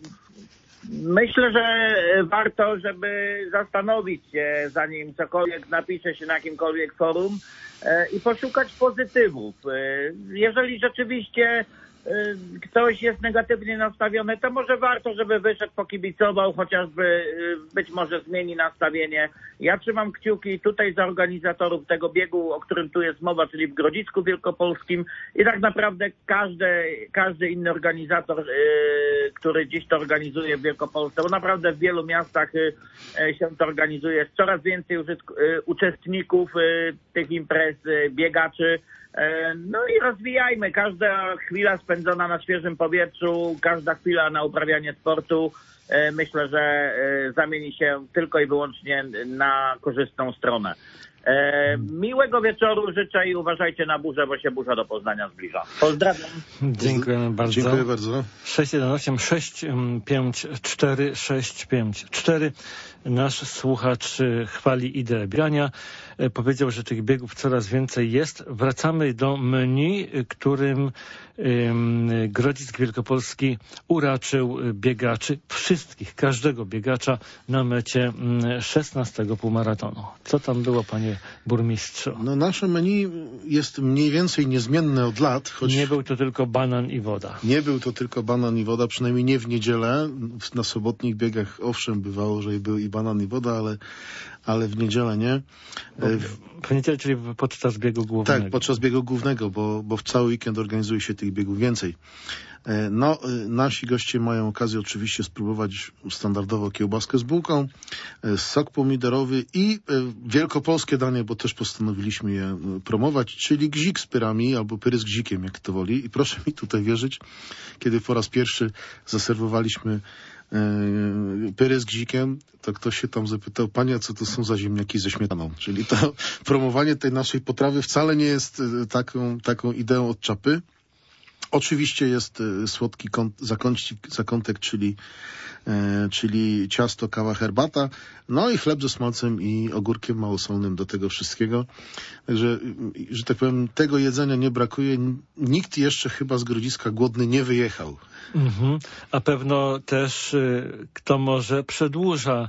myślę, że warto, żeby zastanowić się, zanim cokolwiek napisze się na jakimkolwiek forum i poszukać pozytywów. Jeżeli rzeczywiście ktoś jest negatywnie nastawiony, to może warto, żeby wyszedł, pokibicował, chociażby być może zmieni nastawienie. Ja trzymam kciuki tutaj za organizatorów tego biegu, o którym tu jest mowa, czyli w Grodzisku Wielkopolskim i tak naprawdę każdy, każdy inny organizator, yy, który dziś to organizuje w Wielkopolsce, bo naprawdę w wielu miastach yy, się to organizuje. Jest coraz więcej użytk- yy, uczestników yy, tych imprez, yy, biegaczy. No i rozwijajmy. Każda chwila spędzona na świeżym powietrzu, każda chwila na uprawianie sportu, myślę, że zamieni się tylko i wyłącznie na korzystną stronę. Miłego wieczoru życzę i uważajcie na burzę, bo się burza do Poznania zbliża. Pozdrawiam. Dziękujemy bardzo. Dziękuję bardzo. sześć jeden osiem sześć pięć cztery sześć pięć cztery nasz słuchacz chwali ideę biegania. Powiedział, że tych biegów coraz więcej jest. Wracamy do menu, którym Grodzisk Wielkopolski uraczył biegaczy, wszystkich, każdego biegacza na mecie szesnastego półmaratonu. Co tam było, panie burmistrzu? No, nasze menu jest mniej więcej niezmienne od lat. Choć nie był to tylko banan i woda. Nie był to tylko banan i woda, przynajmniej nie w niedzielę. Na sobotnich biegach owszem bywało, że był i banan i woda, ale, ale w niedzielę nie. W niedzielę, czyli podczas biegu głównego. Tak, podczas biegu głównego, bo, bo w cały weekend organizuje się tych biegów więcej. No, nasi goście mają okazję oczywiście spróbować standardowo kiełbaskę z bułką, sok pomidorowy i wielkopolskie danie, bo też postanowiliśmy je promować, czyli gzik z pyrami albo pyry z gzikiem, jak to woli. I proszę mi tutaj wierzyć, kiedy po raz pierwszy zaserwowaliśmy pyry z gzikiem, to ktoś się tam zapytał, panie, co to są za ziemniaki ze śmietaną? Czyli to promowanie tej naszej potrawy wcale nie jest taką, taką ideą od czapy. Oczywiście jest słodki zakątnik, zakątek, czyli, e, czyli ciasto, kawa, herbata, no i chleb ze smalcem i ogórkiem małosolnym do tego wszystkiego. Także, że tak powiem, tego jedzenia nie brakuje. Nikt jeszcze chyba z Grodziska głodny nie wyjechał. Mhm. A pewno też kto może przedłuża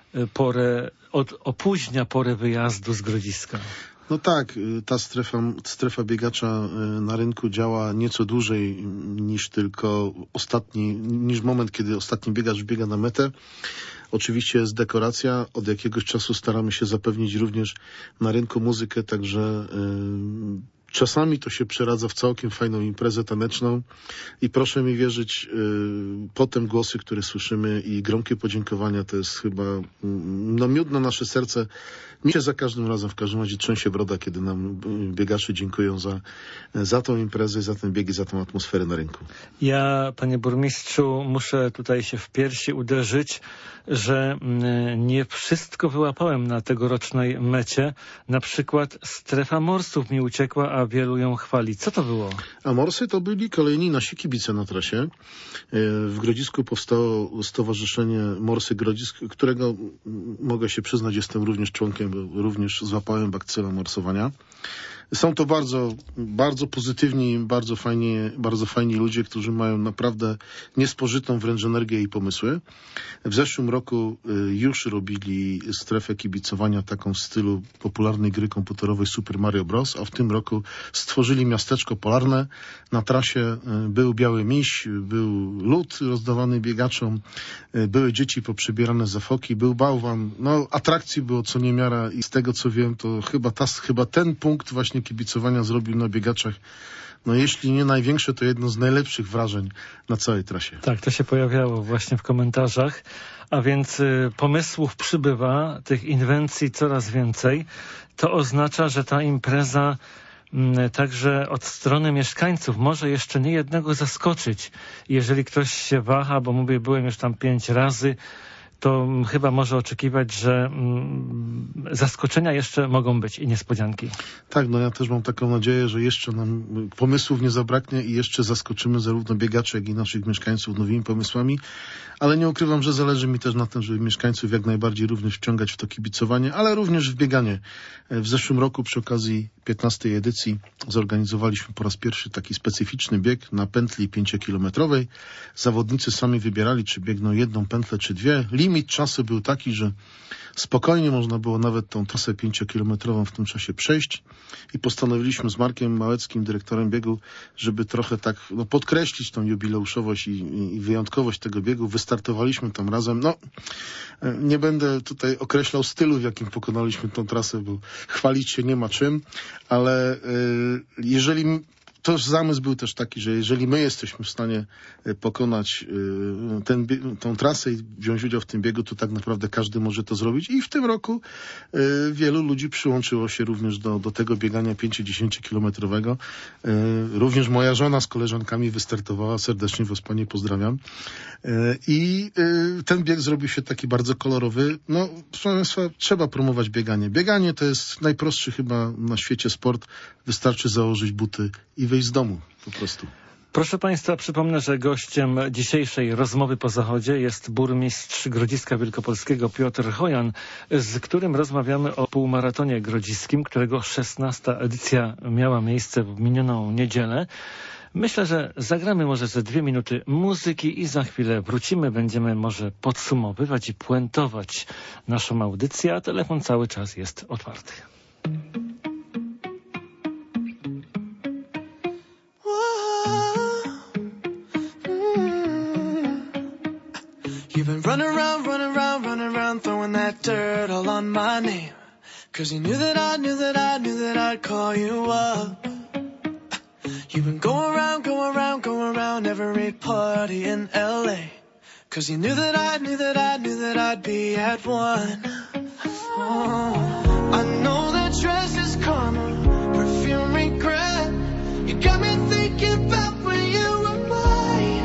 porę, od, opóźnia porę wyjazdu z Grodziska. No tak, ta strefa, strefa biegacza na rynku działa nieco dłużej niż tylko ostatni, niż moment, kiedy ostatni biegacz biega na metę. Oczywiście jest dekoracja, od jakiegoś czasu staramy się zapewnić również na rynku muzykę, także yy, czasami to się przeradza w całkiem fajną imprezę taneczną i proszę mi wierzyć, yy, potem głosy, które słyszymy i gromkie podziękowania, to jest chyba yy, no, miód na nasze serce. Mi się za każdym razem w każdym razie trzęsie broda, kiedy nam biegacze dziękują za, za tą imprezę, za ten bieg i za tą atmosferę na rynku. Ja, panie burmistrzu, muszę tutaj się w piersi uderzyć, że nie wszystko wyłapałem na tegorocznej mecie. Na przykład strefa morsów mi uciekła, a wielu ją chwali. Co to było? A morsy to byli kolejni nasi kibice na trasie. W Grodzisku powstało Stowarzyszenie Morsy Grodzisk, którego mogę się przyznać, jestem również członkiem, bo również złapałem bakcyla morsowania. Są to bardzo, bardzo pozytywni, bardzo fajni, bardzo fajni ludzie, którzy mają naprawdę niespożytą wręcz energię i pomysły. W zeszłym roku już robili strefę kibicowania taką w stylu popularnej gry komputerowej Super Mario Bros., a w tym roku stworzyli miasteczko polarne. Na trasie był biały miś, był lód rozdawany biegaczom, były dzieci poprzybierane za foki, był bałwan. No, atrakcji było co niemiara i z tego co wiem, to chyba, ta, chyba ten punkt właśnie kibicowania zrobił na biegaczach, no jeśli nie największe, to jedno z najlepszych wrażeń na całej trasie. Tak, to się pojawiało właśnie w komentarzach, a więc y, pomysłów przybywa, tych inwencji coraz więcej. To oznacza, że ta impreza y, także od strony mieszkańców może jeszcze nie jednego zaskoczyć. Jeżeli ktoś się waha, bo mówię, byłem już tam pięć razy, to chyba może oczekiwać, że mm, zaskoczenia jeszcze mogą być i niespodzianki. Tak, no ja też mam taką nadzieję, że jeszcze nam pomysłów nie zabraknie i jeszcze zaskoczymy zarówno biegaczy, jak i naszych mieszkańców nowymi pomysłami, ale nie ukrywam, że zależy mi też na tym, żeby mieszkańców jak najbardziej również wciągać w to kibicowanie, ale również w bieganie. W zeszłym roku przy okazji piętnastej edycji zorganizowaliśmy po raz pierwszy taki specyficzny bieg na pętli pięciokilometrowej. Zawodnicy sami wybierali, czy biegną jedną pętlę, czy dwie. Limit czasu był taki, że spokojnie można było nawet tą trasę pięciokilometrową w tym czasie przejść i postanowiliśmy z Markiem Małeckim, dyrektorem biegu, żeby trochę tak no, podkreślić tą jubileuszowość i, i wyjątkowość tego biegu. Wystartowaliśmy tam razem. No, nie będę tutaj określał stylu, w jakim pokonaliśmy tą trasę, bo chwalić się nie ma czym, ale y, jeżeli to zamysł był też taki, że jeżeli my jesteśmy w stanie pokonać ten, tą trasę i wziąć udział w tym biegu, to tak naprawdę każdy może to zrobić. I w tym roku wielu ludzi przyłączyło się również do, do tego biegania pięcio-dziesięciokilometrowego. Również moja żona z koleżankami wystartowała. Serdecznie was, panie, pozdrawiam. I ten bieg zrobił się taki bardzo kolorowy. No, proszę państwa, trzeba promować bieganie. Bieganie to jest najprostszy chyba na świecie sport. Wystarczy założyć buty i wyjść z domu po prostu. Proszę Państwa, przypomnę, że gościem dzisiejszej rozmowy po zachodzie jest burmistrz Grodziska Wielkopolskiego Piotr Hojan, z którym rozmawiamy o półmaratonie grodziskim, którego szesnasta edycja miała miejsce w minioną niedzielę. Myślę, że zagramy może ze dwie minuty muzyki i za chwilę wrócimy. Będziemy może podsumowywać i puentować naszą audycję, a telefon cały czas jest otwarty. You've been running around, running around, running around, throwing that dirt all on my name. Cause you knew that I knew that I knew that I'd call you up. You've been going around, going around, going around every party in L A. Cause you knew that I knew that I knew that I'd be at one. Oh, I know that dress is karma, perfume regret. You got me thinking about when you were mine.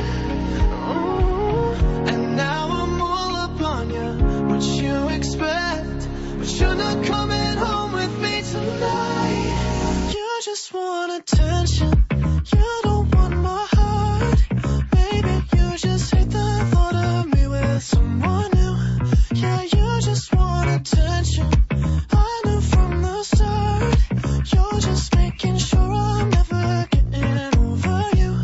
Oh, and now I'm all up on you, what you expect. But you're not coming home with me tonight. You just want attention. You don't want my heart. Maybe you just hate the thought of me with someone new. Yeah, you just want attention. I knew from the start. You're just making sure I'm never getting over you.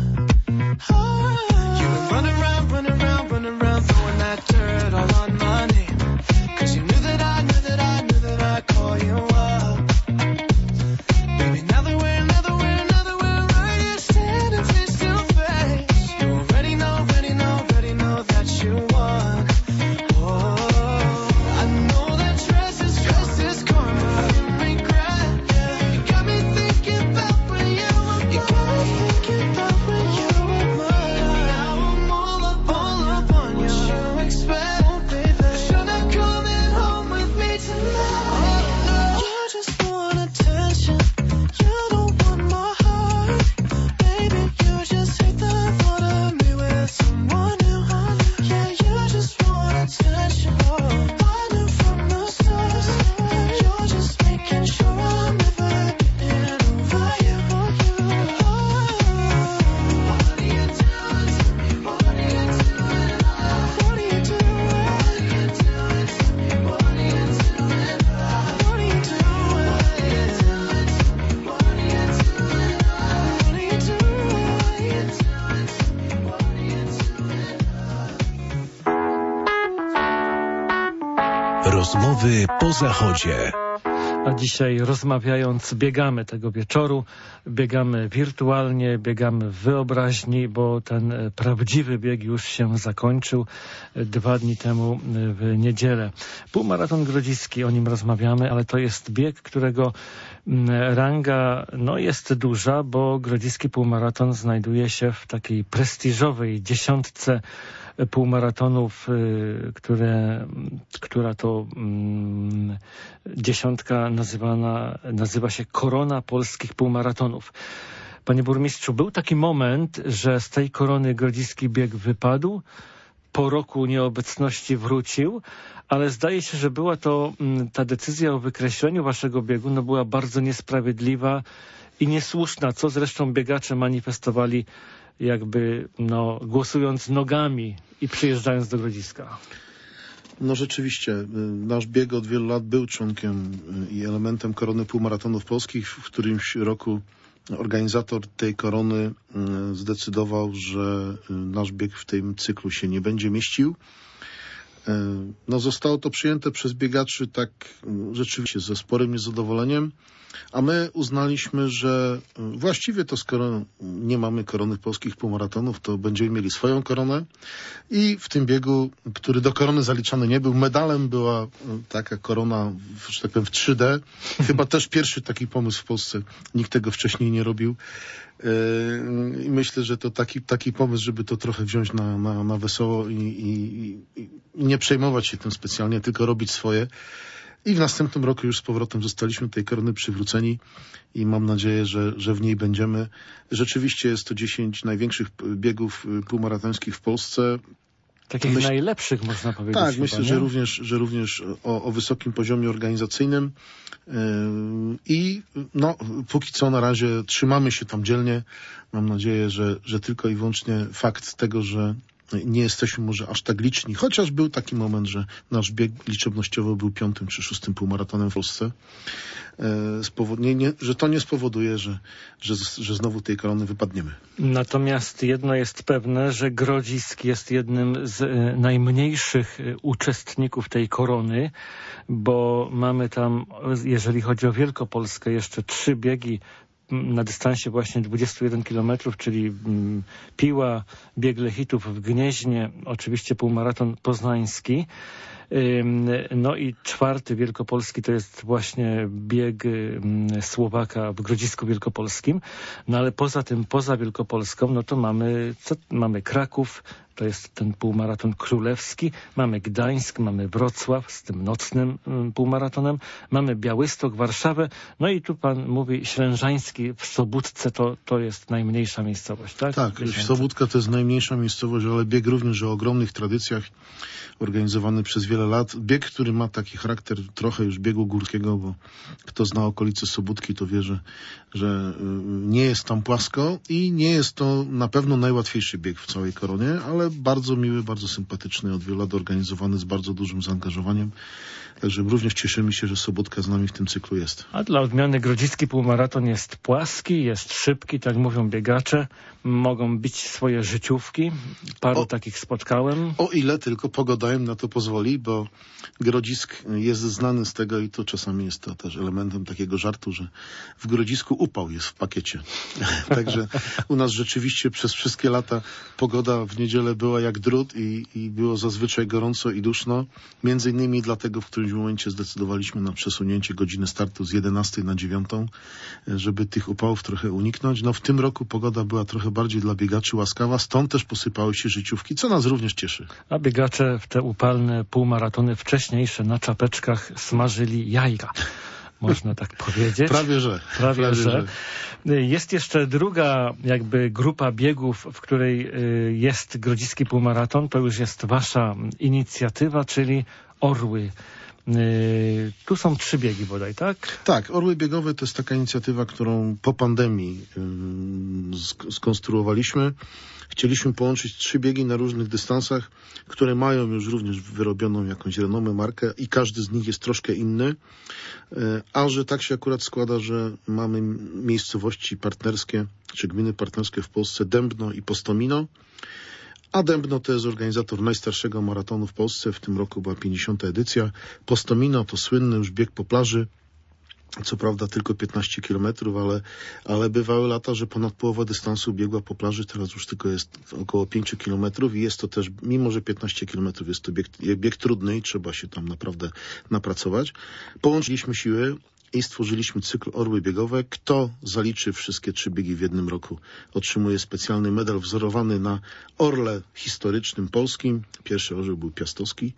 Oh. You've been running around, running around, running around, throwing that dirt all on my name. Cause you knew that I knew that I knew that I'd call you up. Baby, now that we're, now that we're, now that we're right here standing face to face, you already know, already know, already know that you won. Oh, I know that dress is, dress is karma, regret. Yeah, you got me thinking about when you were mine. You got me thinking about when you were mine. Now I'm all up, all up on you. What you expect, oh, baby? You're not coming home with me tonight. Oh, no. You just want attention. You don't want my heart. Baby, you just hate the thought of me with someone new. Yeah, you just want attention. I knew from the start. You're just making sure I'm never getting over you. Oh, what are you doing to me? What are you doing? What are you doing? What are you doing to me? What are you doing? What are you doing? What are you doing? What are you doing? What are you doing? Rozmowy po zachodzie. A dzisiaj rozmawiając, biegamy tego wieczoru, biegamy wirtualnie, biegamy w wyobraźni, bo ten prawdziwy bieg już się zakończył dwa dni temu w niedzielę. Półmaraton grodziski, o nim rozmawiamy, ale to jest bieg, którego ranga no, jest duża, bo grodziski półmaraton znajduje się w takiej prestiżowej dziesiątce półmaratonów, które, która to mm, dziesiątka nazywana, nazywa się Korona Polskich Półmaratonów. Panie burmistrzu, był taki moment, że z tej korony grodziski bieg wypadł, po roku nieobecności wrócił, ale zdaje się, że była to ta decyzja o wykreśleniu waszego biegu, no była bardzo niesprawiedliwa i niesłuszna, co zresztą biegacze manifestowali jakby no, głosując nogami i przyjeżdżając do Grodziska. No rzeczywiście, nasz bieg od wielu lat był członkiem i elementem korony półmaratonów polskich. W którymś roku organizator tej korony zdecydował, że nasz bieg w tym cyklu się nie będzie mieścił. No zostało to przyjęte przez biegaczy tak rzeczywiście ze sporym niezadowoleniem, a my uznaliśmy, że właściwie to skoro nie mamy korony polskich półmaratonów, to będziemy mieli swoją koronę i w tym biegu, który do korony zaliczany nie był, medalem była taka korona, że tak powiem, w trzy D. Chyba też pierwszy taki pomysł w Polsce. Nikt tego wcześniej nie robił. I myślę, że to taki, taki pomysł, żeby to trochę wziąć na, na, na wesoło i, i, i nie przejmować się tym specjalnie, tylko robić swoje. I w następnym roku już z powrotem zostaliśmy tej korony przywróceni i mam nadzieję, że, że w niej będziemy. Rzeczywiście jest to dziesięć największych biegów półmaratońskich w Polsce. Takich Myśl... najlepszych, można powiedzieć. Tak, chyba, myślę, nie? że również, że również o, o wysokim poziomie organizacyjnym yy, i no, póki co na razie trzymamy się tam dzielnie. Mam nadzieję, że, że tylko i wyłącznie fakt tego, że nie jesteśmy może aż tak liczni, chociaż był taki moment, że nasz bieg liczebnościowo był piątym czy szóstym półmaratonem w Polsce, e, nie, nie, że to nie spowoduje, że, że, że znowu tej korony wypadniemy. Natomiast jedno jest pewne, że Grodzisk jest jednym z e, najmniejszych e, uczestników tej korony, bo mamy tam, jeżeli chodzi o Wielkopolskę, jeszcze trzy biegi na dystansie właśnie dwudziestu jeden kilometrów, czyli mm, Piła, bieg Lechitów w Gnieźnie, oczywiście półmaraton poznański. Ym, no i czwarty wielkopolski to jest właśnie bieg ym, Słowaka w Grodzisku Wielkopolskim. No ale poza tym, poza Wielkopolską, no to mamy, co, mamy Kraków, to jest ten półmaraton królewski, mamy Gdańsk, mamy Wrocław z tym nocnym ym, półmaratonem, mamy Białystok, Warszawę, no i tu pan mówi Ślężański w Sobótce, to, to jest najmniejsza miejscowość, tak? Tak, Sobótka to jest najmniejsza miejscowość, ale bieg również o ogromnych tradycjach, organizowany przez wiele lat. Bieg, który ma taki charakter trochę już biegu górskiego, bo kto zna okolice Sobótki, to wie, że, że nie jest tam płasko i nie jest to na pewno najłatwiejszy bieg w całej koronie, ale bardzo miły, bardzo sympatyczny, od wielu lat organizowany z bardzo dużym zaangażowaniem. Także również cieszymy się, że Sobótka z nami w tym cyklu jest. A dla odmiany grodziski półmaraton jest płaski, jest szybki, tak mówią biegacze. Mogą bić swoje życiówki. Paru o, takich spotkałem. O ile tylko pogoda im na to pozwoli, bo Grodzisk jest znany z tego i to czasami jest to też elementem takiego żartu, że w Grodzisku upał jest w pakiecie. Także u nas rzeczywiście przez wszystkie lata pogoda w niedzielę była jak drut i, i było zazwyczaj gorąco i duszno. Między innymi dlatego w którymś momencie zdecydowaliśmy na przesunięcie godziny startu z jedenastej na dziewiątą, żeby tych upałów trochę uniknąć. No w tym roku pogoda była trochę bardziej dla biegaczy łaskawa, stąd też posypały się życiówki, co nas również cieszy. A biegacze w te upalne półmaratony wcześniejsze na czapeczkach smażyli jajka. Można tak powiedzieć. Prawie że. Prawie, Prawie że. że. Jest jeszcze druga jakby grupa biegów, w której jest Grodziski półmaraton. To już jest wasza inicjatywa, czyli Orły. Yy, tu są trzy biegi bodaj, tak? Tak, Orły Biegowe to jest taka inicjatywa, którą po pandemii yy, sk- skonstruowaliśmy. Chcieliśmy połączyć trzy biegi na różnych dystansach, które mają już również wyrobioną jakąś renomę, markę i każdy z nich jest troszkę inny. Yy, a że tak się akurat składa, że mamy miejscowości partnerskie, czy gminy partnerskie w Polsce, Dębno i Postomino. A Dębno to jest organizator najstarszego maratonu w Polsce. W tym roku była pięćdziesiąta edycja. Postomino to słynny już bieg po plaży. Co prawda tylko piętnaście kilometrów, ale, ale bywały lata, że ponad połowa dystansu biegła po plaży. Teraz już tylko jest około pięć kilometrów i jest to też, mimo że piętnaście kilometrów jest to bieg, bieg trudny i trzeba się tam naprawdę napracować. Połączyliśmy siły i stworzyliśmy cykl Orły Biegowe. Kto zaliczy wszystkie trzy biegi w jednym roku, otrzymuje specjalny medal wzorowany na orle historycznym polskim. Pierwszy orzeł był piastowski.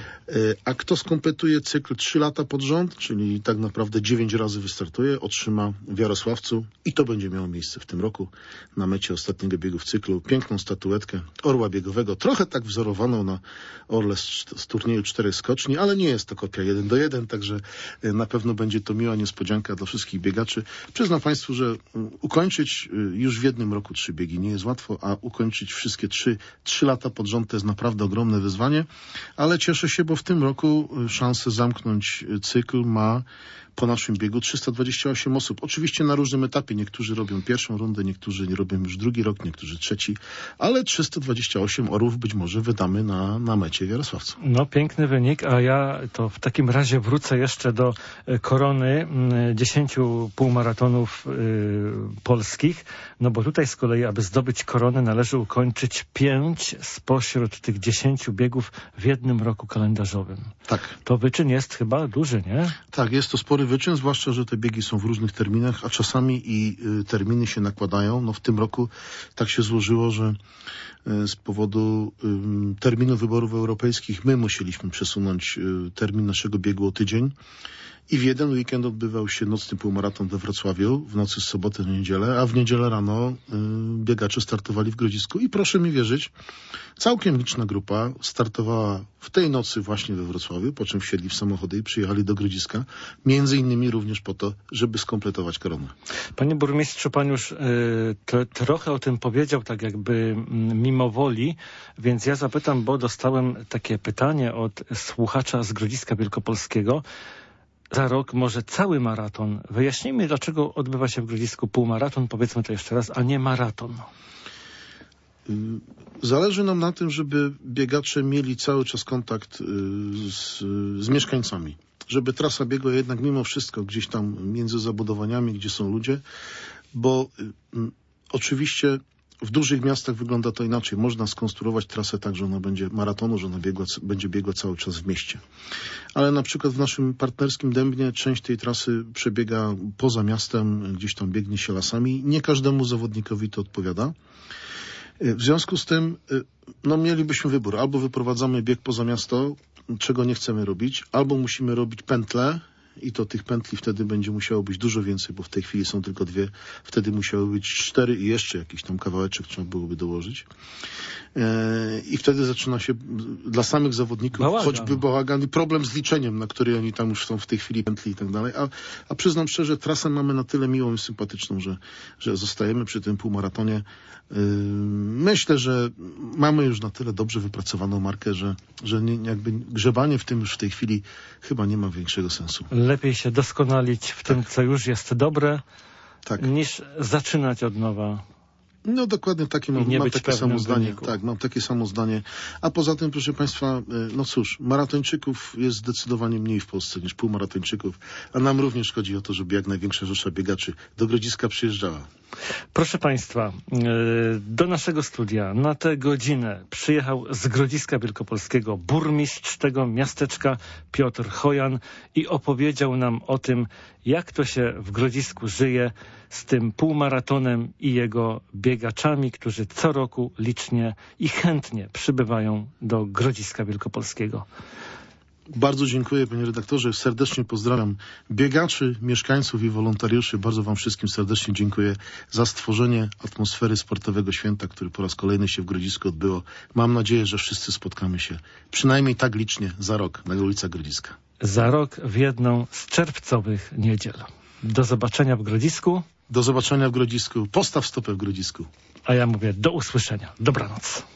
A kto skompletuje cykl trzy lata pod rząd, czyli tak naprawdę dziewięć razy wystartuje, otrzyma w Jarosławcu i to będzie miało miejsce w tym roku na mecie ostatniego biegu w cyklu. Piękną statuetkę Orła Biegowego, trochę tak wzorowaną na orle z, z turnieju czterech skoczni, ale nie jest to kopia jeden do jeden, także na pewno będzie to miła niespodzianka dla wszystkich biegaczy. Przyznam Państwu, że ukończyć już w jednym roku trzy biegi nie jest łatwo, a ukończyć wszystkie trzy, trzy lata pod rząd to jest naprawdę ogromne wyzwanie, ale cieszę się, bo w tym roku szansę zamknąć cykl ma po naszym biegu trzysta dwadzieścia osiem osób. Oczywiście na różnym etapie. Niektórzy robią pierwszą rundę, niektórzy nie robią już drugi rok, niektórzy trzeci, ale trzysta dwadzieścia osiem orłów być może wydamy na, na mecie w Jarosławcu. No piękny wynik, a ja to w takim razie wrócę jeszcze do korony dziesięciu półmaratonów y, polskich, no bo tutaj z kolei, aby zdobyć koronę, należy ukończyć pięć spośród tych dziesięciu biegów w jednym roku kalendarzowym. Tak. To wyczyn jest chyba duży, nie? Tak, jest to spory wyczyn, zwłaszcza, że te biegi są w różnych terminach, a czasami i y, terminy się nakładają. No w tym roku tak się złożyło, że y, z powodu y, terminu wyborów europejskich my musieliśmy przesunąć y, termin naszego biegu o tydzień I w jeden weekend odbywał się nocny półmaraton we Wrocławiu, w nocy z soboty na niedzielę, a w niedzielę rano y, biegacze startowali w Grodzisku. I proszę mi wierzyć, całkiem liczna grupa startowała w tej nocy właśnie we Wrocławiu, po czym wsiedli w samochody i przyjechali do Grodziska, między innymi również po to, żeby skompletować koronę. Panie burmistrzu, pan już y, to, trochę o tym powiedział, tak jakby mm, mimo woli, więc ja zapytam, bo dostałem takie pytanie od słuchacza z Grodziska Wielkopolskiego. Za rok może cały maraton. Wyjaśnijmy, dlaczego odbywa się w Grodzisku półmaraton, powiedzmy to jeszcze raz, a nie maraton. Zależy nam na tym, żeby biegacze mieli cały czas kontakt z, z mieszkańcami. Żeby trasa biegła jednak mimo wszystko gdzieś tam między zabudowaniami, gdzie są ludzie, bo y, oczywiście w dużych miastach wygląda to inaczej. Można skonstruować trasę tak, że ona będzie maratonu, że ona biegła, będzie biegła cały czas w mieście. Ale na przykład w naszym partnerskim Dębnie część tej trasy przebiega poza miastem, gdzieś tam biegnie się lasami. Nie każdemu zawodnikowi to odpowiada. W związku z tym no, mielibyśmy wybór. Albo wyprowadzamy bieg poza miasto, czego nie chcemy robić, albo musimy robić pętle i to tych pętli wtedy będzie musiało być dużo więcej, bo w tej chwili są tylko dwie. Wtedy musiały być cztery i jeszcze jakiś tam kawałeczek trzeba byłoby dołożyć. I wtedy zaczyna się dla samych zawodników bałagan. choćby bałagan i problem z liczeniem, na który oni tam już są w tej chwili pętli i tak dalej. A, a przyznam szczerze, trasę mamy na tyle miłą i sympatyczną, że, że zostajemy przy tym półmaratonie. Myślę, że mamy już na tyle dobrze wypracowaną markę, że, że nie, jakby grzebanie w tym już w tej chwili chyba nie ma większego sensu. Lepiej się doskonalić w tym, co już jest dobre, tak. niż zaczynać od nowa. No dokładnie takie mam, mam takie samo zdanie. Wyniku. Tak, mam takie samo zdanie. A poza tym, proszę Państwa, no cóż, maratończyków jest zdecydowanie mniej w Polsce niż półmaratończyków, a nam również chodzi o to, żeby jak największa rzesza biegaczy do Grodziska przyjeżdżała. Proszę Państwa, do naszego studia na tę godzinę przyjechał z Grodziska Wielkopolskiego burmistrz tego miasteczka Piotr Chojan i opowiedział nam o tym, jak to się w Grodzisku żyje z tym półmaratonem i jego biegaczami, którzy co roku licznie i chętnie przybywają do Grodziska Wielkopolskiego. Bardzo dziękuję, panie redaktorze. Serdecznie pozdrawiam biegaczy, mieszkańców i wolontariuszy. Bardzo wam wszystkim serdecznie dziękuję za stworzenie atmosfery sportowego święta, który po raz kolejny się w Grodzisku odbyło. Mam nadzieję, że wszyscy spotkamy się przynajmniej tak licznie za rok na ulicach Grodziska. Za rok w jedną z czerwcowych niedziel. Do zobaczenia w Grodzisku. Do zobaczenia w Grodzisku. Postaw stopę w Grodzisku. A ja mówię do usłyszenia. Dobranoc.